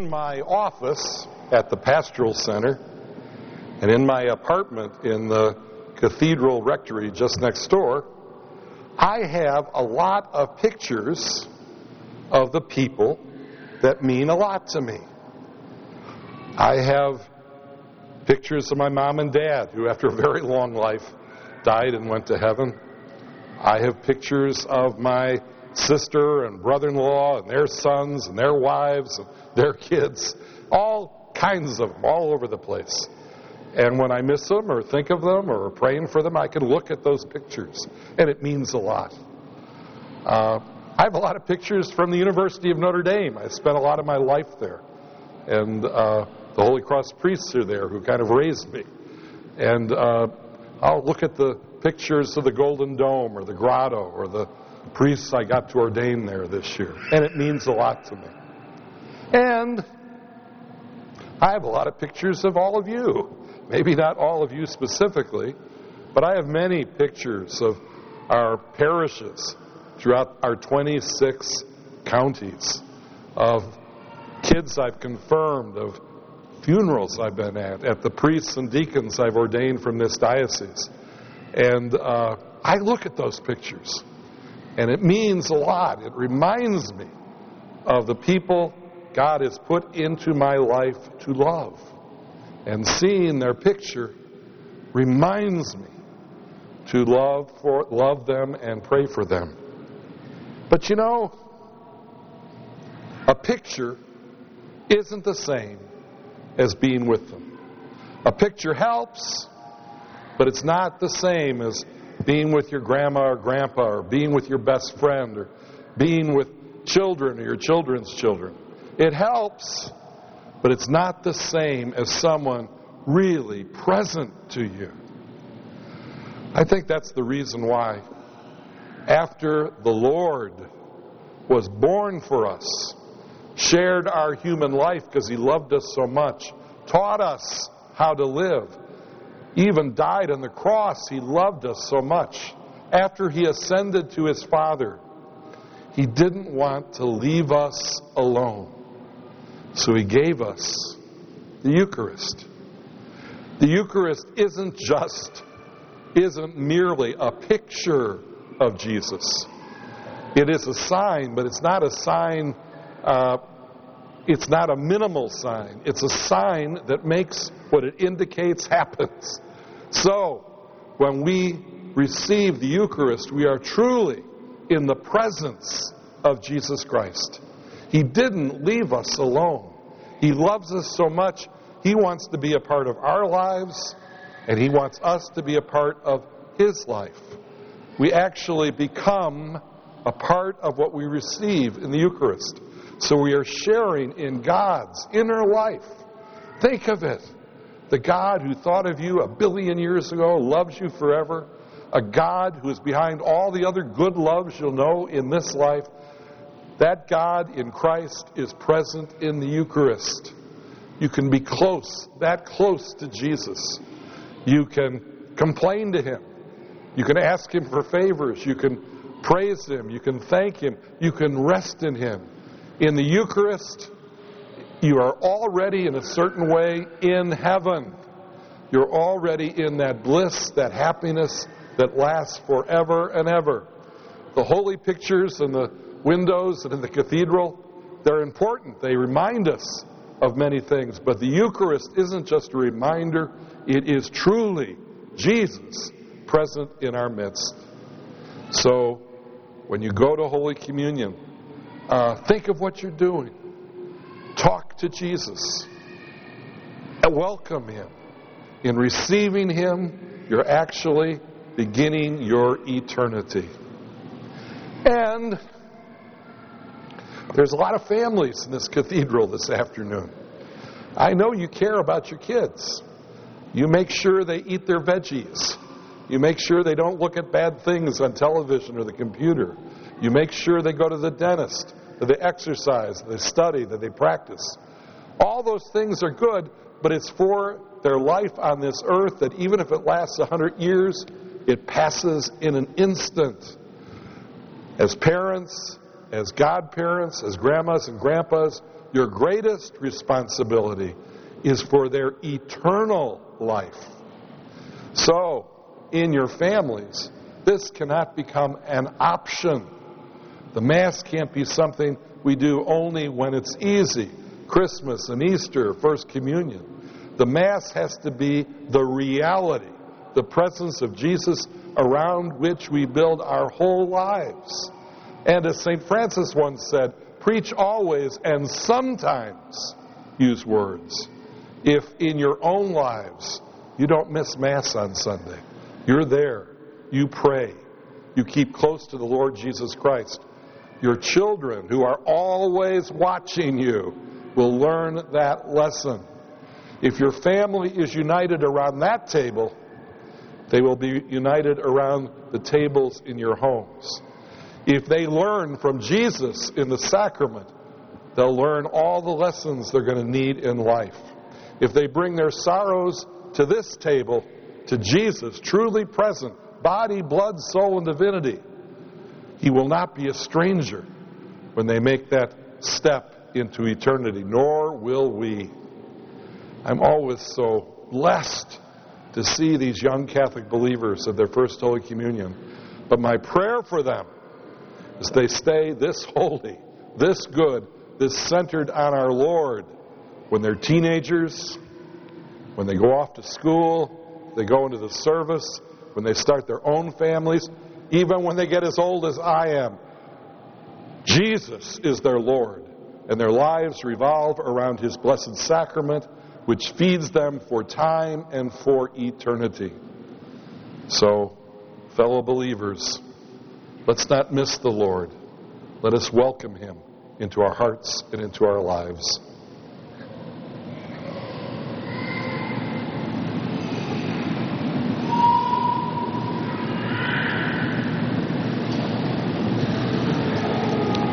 my office at the Pastoral Center and in my apartment in the Cathedral Rectory just next door, I have a lot of pictures of the people that mean a lot to me. I have pictures of my mom and dad, who after a very long life died and went to heaven. I have pictures of my sister and brother-in-law and their sons and their wives and their kids, all kinds of them, all over the place. And when I miss them or think of them or praying for them, I can look at those pictures, and it means a lot. I have a lot of pictures from the University of Notre Dame. I spent a lot of my life there. And the Holy Cross priests are there who kind of raised me. And I'll look at the pictures of the Golden Dome or the Grotto or the priests I got to ordain there this year. And it means a lot to me. And I have a lot of pictures of all of you. Maybe not all of you specifically, but I have many pictures of our parishes throughout our 26 counties, of kids I've confirmed, of funerals I've been at the priests and deacons I've ordained from this diocese. And I look at those pictures, and it means a lot. It reminds me of the people God has put into my life to love. And seeing their picture reminds me to love them and pray for them. But you know, a picture isn't the same as being with them. A picture helps, but it's not the same as being with your grandma or grandpa, or being with your best friend, or being with children or your children's children. It helps, but it's not the same as someone really present to you. I think that's the reason why, after the Lord was born for us, shared our human life because He loved us so much, taught us how to live, even died on the cross, He loved us so much. After He ascended to His Father, He didn't want to leave us alone. So He gave us the Eucharist. The Eucharist isn't merely a picture of Jesus. It is a sign, but it's not a sign, it's not a minimal sign. It's a sign that makes what it indicates happens. So, when we receive the Eucharist, we are truly in the presence of Jesus Christ. He didn't leave us alone. He loves us so much, He wants to be a part of our lives, and He wants us to be a part of His life. We actually become a part of what we receive in the Eucharist. So we are sharing in God's inner life. Think of it. The God who thought of you 1 billion years ago loves you forever. A God who is behind all the other good loves you'll know in this life. That God in Christ is present in the Eucharist. You can be that close to Jesus. You can complain to Him. You can ask Him for favors. You can praise Him. You can thank Him. You can rest in Him. In the Eucharist, you are already in a certain way in heaven. You're already in that bliss, that happiness that lasts forever and ever. The holy pictures in the windows and in the cathedral, they're important. They remind us of many things. But the Eucharist isn't just a reminder. It is truly Jesus present in our midst. So, when you go to Holy Communion, think of what you're doing. Talk to Jesus. Welcome Him. In receiving Him, you're actually beginning your eternity. And there's a lot of families in this cathedral this afternoon. I know you care about your kids. You make sure they eat their veggies. You make sure they don't look at bad things on television or the computer. You make sure they go to the dentist, that they exercise, that they study, that they practice. All those things are good, but it's for their life on this earth that even if it lasts 100 years, it passes in an instant. As parents, as godparents, as grandmas and grandpas, your greatest responsibility is for their eternal life. So, in your families, this cannot become an option. The Mass can't be something we do only when it's easy. Christmas and Easter, First Communion. The Mass has to be the reality, the presence of Jesus around which we build our whole lives. And as St. Francis once said, preach always and sometimes use words. If in your own lives you don't miss Mass on Sunday, you're there, you pray, you keep close to the Lord Jesus Christ, your children who are always watching you will learn that lesson. If your family is united around that table, they will be united around the tables in your homes. If they learn from Jesus in the sacrament, they'll learn all the lessons they're going to need in life. If they bring their sorrows to this table, to Jesus, truly present, body, blood, soul, and divinity, He will not be a stranger when they make that step into eternity, nor will we. I'm always so blessed to see these young Catholic believers at their first Holy Communion. But my prayer for them is they stay this holy, this good, this centered on our Lord when they're teenagers, when they go off to school, they go into the service, when they start their own families, even when they get as old as I am. Jesus is their Lord, and their lives revolve around His blessed sacrament, which feeds them for time and for eternity. So, fellow believers, let's not miss the Lord. Let us welcome Him into our hearts and into our lives.